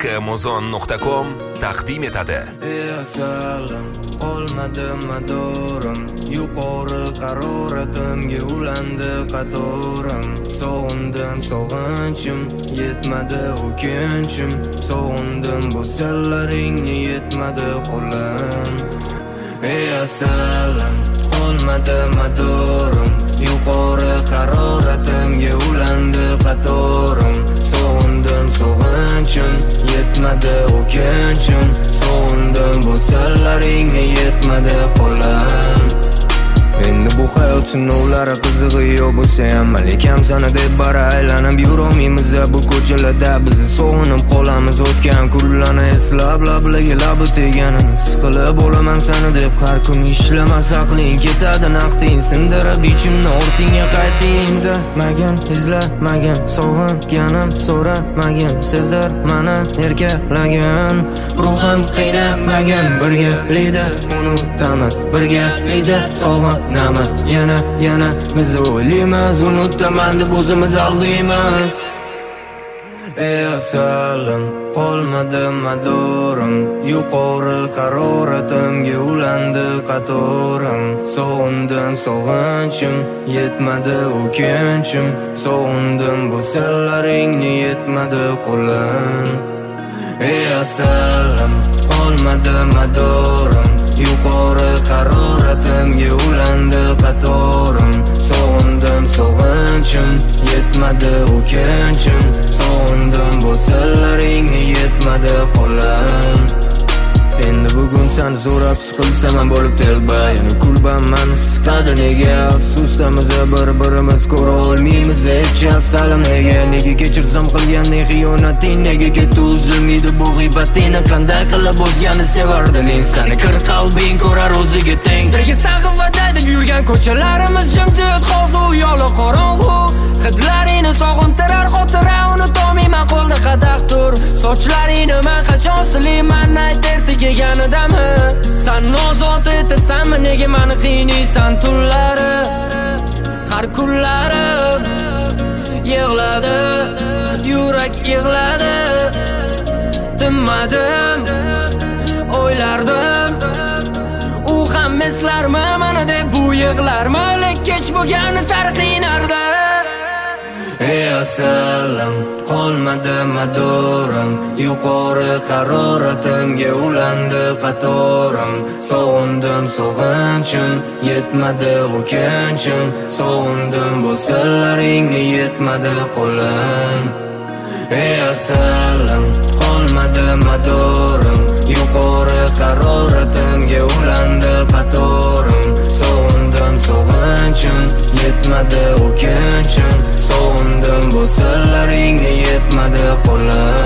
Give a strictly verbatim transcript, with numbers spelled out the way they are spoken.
amazon nuqta com taqdim etadi. Asalim qolmadi madorim, yuqori haroratimga ulandi qatorim. Sog'indim sog'inchim, yetmadi o'kinchim. Sog'indim bu sallaringni, yetmadi qo'lim. Ey asalim qolmadi madorim, yuqori haroratimga ulandi qatorim. Sog'indim sog'inchim, yetmadi o'kinchim. Sog'indim bu sallaringni, yetmadi qo'lim. Endi bu hayot sinovlari qizig'i yo'q bo'lsa ham, malikam sana deb bara aylanib yuramiz bu ko'chalarda. Bizni sog'inib qolamiz o'tgan kunlarni eslab, lablarga labi teganini siqilib olaman sana deb har kun ishlamas aqling ketadi naqding. Sindirib ichimni ortingga qaytingda magan izlamagan, sog'inganim so'ramagan, sevdirmani erkalagan, ruhim qiynamagan. Birgalikda unutamiz, birgalikda sog'in namas, yana yana biz o'ylaymiz, unutaman deb o'zimiz aldaymiz. Ey asalim qolmadi madorim, yuqori haroratimga ulandi qatorim. Sog'indim sog'inchim, yetmadi o'kinchim. Sog'indim bu sallaringni, yetmadi qo'lim. Ey asalim qolmadi madorim, yuqori haroratimga ulandi qatorim. Sog'indim sog'inchim, yetmadi o'kinchim. Sog'indim bu sallaringni, yetmadi qo'lim. Endi bugun seni so'rab siqilsam ham bo'lib telba, yana kulbam meni siqadi nega? Afsusdamiz bir-birimiz ko'ra olmaymiz hech asalim nega? Nega kechirsam qilgandek xiyonating, nega ketdi uzilmaydi bu g'iybatingni? Qanday qilib o'zgani sevardin seni, kir qalbing ko'rar o'ziga teng. Birga saqifada deb yurgan ko'chalarimiz jimjit, hozir u yo'li qorong'u. Hidlaringni sog'intirar xotira, unutolmayman qo'lda qadah tur. Sochlaringni men qachon silayman, ayt erta kelganidami? San ozod etasanmi, nega meni qiynaysan tunlari? Har kunlari yig'ladi, yurak yig'ladi. Tinmadim, o'ylardim, u ham eslarmi mana deb bu yig'larmi? Lek kech bo'lgani sari qiynardi. Ey asalim qolmadi madorim, yuqori haroratimga ulandi qatorim. Sog'indim sog'inchim, yetmadi o'kinchim. Sog'indim bu sallaringni, yetmadi qo'lim. Ey asalim qolmadi madorim, yuqori haroratimga ulandi qatorim. Sog'indim sog'inchim, yetmadi o'kinchim. Sog'indim bu sallaringni, yetmadi qo'lim.